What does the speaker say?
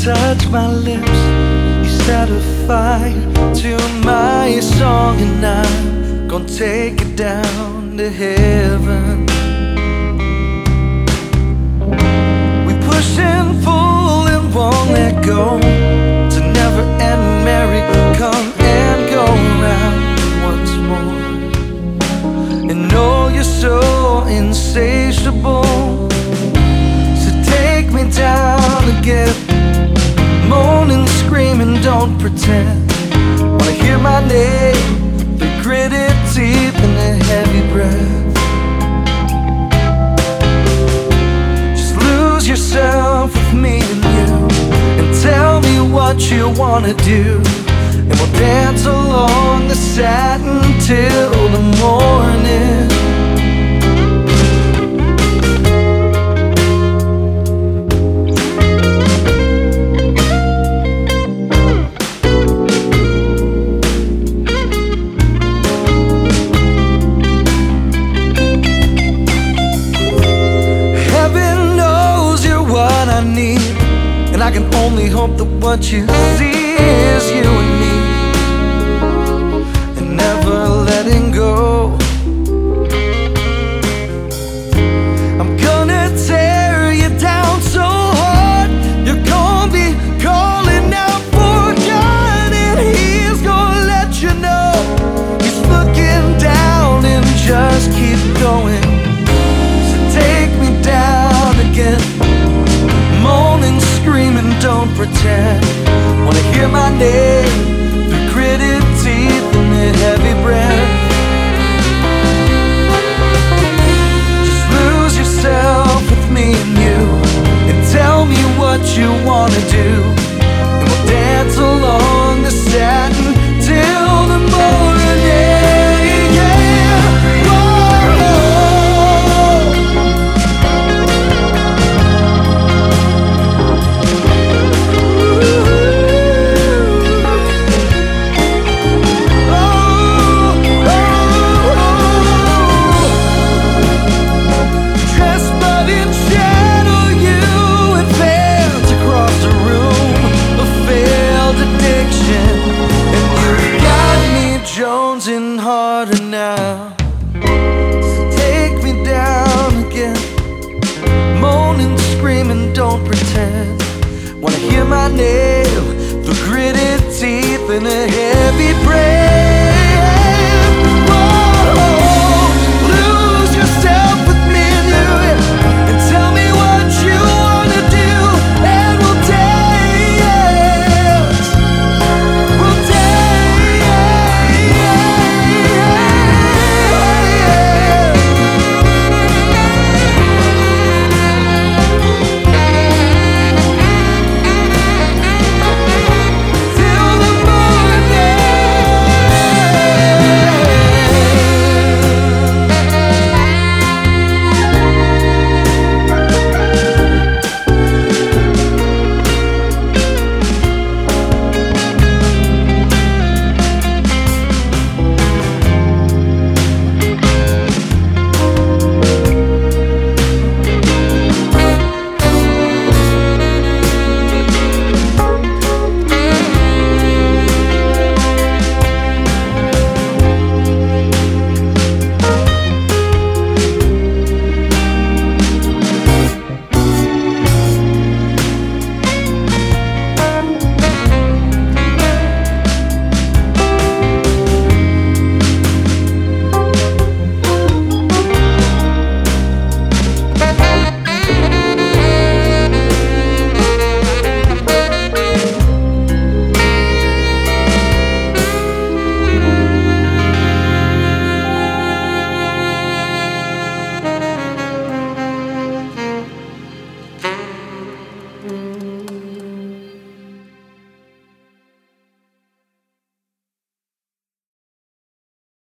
touch my lips, you set a fire to my song, and I'm gonna take it down to heaven. We push and pull and won't let go. It's a never-ending merry come and go round once more. And oh, you're so insatiable, so take me down again. Moaning, screaming, don't pretend. Wanna hear my name through gritted teeth and a heavy breath. Just lose yourself with me and you, and tell me what you wanna do, and we'll dance along the satin till the morning. And I can only hope that what you see is you and me, and never letting go. I'm gonna tear you down so hard, you're gonna be calling out for God, and He's gonna let you know He's looking down, and just keep going. So take me down again. Moaning, screaming, don't pretend. Wanna hear my name through gritted teeth and a heavy breath. Just lose yourself with me and you, and tell me what you wanna do, and we'll dance along the satin till the morning. Yeah. Whoa. Jonesing harder now, so take me down again. Moaning, screaming, don't pretend. Wanna hear my name through gritted teeth and a head